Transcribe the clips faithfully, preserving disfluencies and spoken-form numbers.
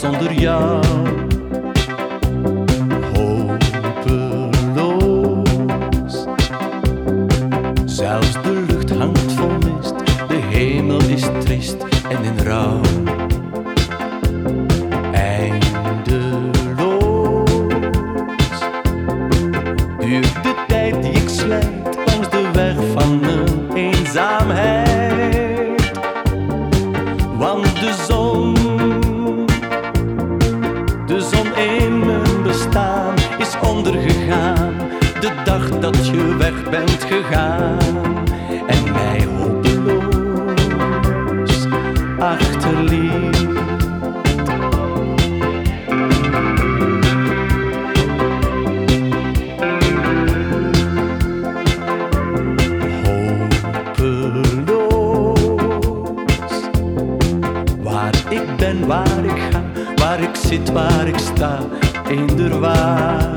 zonder jou. Hopeloos, zelfs de lucht hangt vol mist, de hemel is triest en in rouw. Eindeloos duurt de tijd die ik slijt langs de weg van mijn eenzaamheid. Want de zon, de zon in mijn bestaan is ondergegaan, de dag dat je weg bent gegaan en mij hopeloos achterliet. Ik ben waar ik ga, waar ik zit, waar ik sta, eender waar.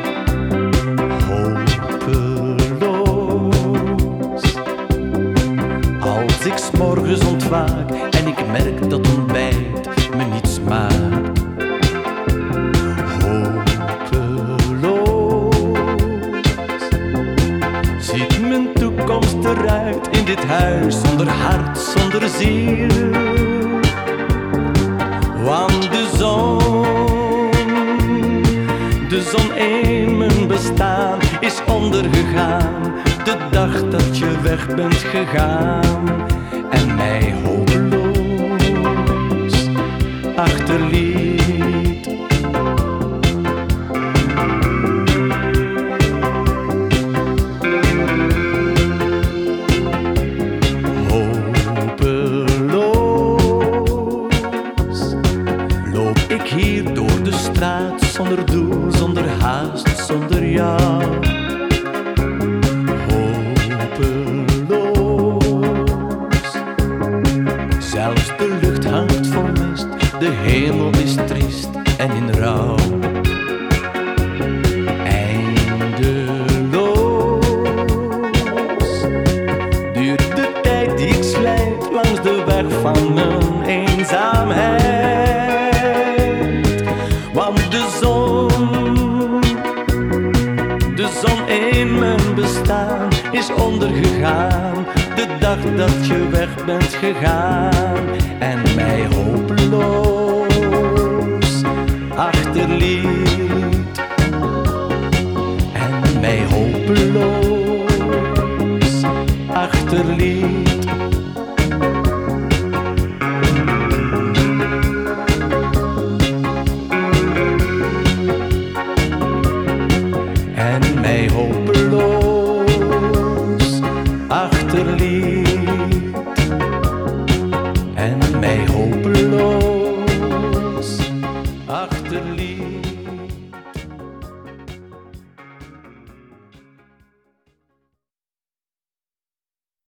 Hopeloos, als ik 's morgens ontwaak en ik merk dat ontbijt me niet smaakt. Hopeloos, ziet mijn toekomst eruit in dit huis zonder hart, zonder ziel. Want de zon, de zon in mijn bestaan is ondergegaan, de dag dat je weg bent gegaan en mij hopeloos achterliet. Hier door de straat, zonder doel, zonder haast, zonder jou. Hopeloos, zelfs de lucht hangt vol mist, de hemel is triest en in rouw. Eindeloos duurt de tijd die ik slijt langs de weg van mijn eenzaamheid. Want de zon, de zon in mijn bestaan is ondergegaan, de dag dat je weg bent gegaan en mij hopeloos achterliet. En mij hopeloos achterliet. En mij hoop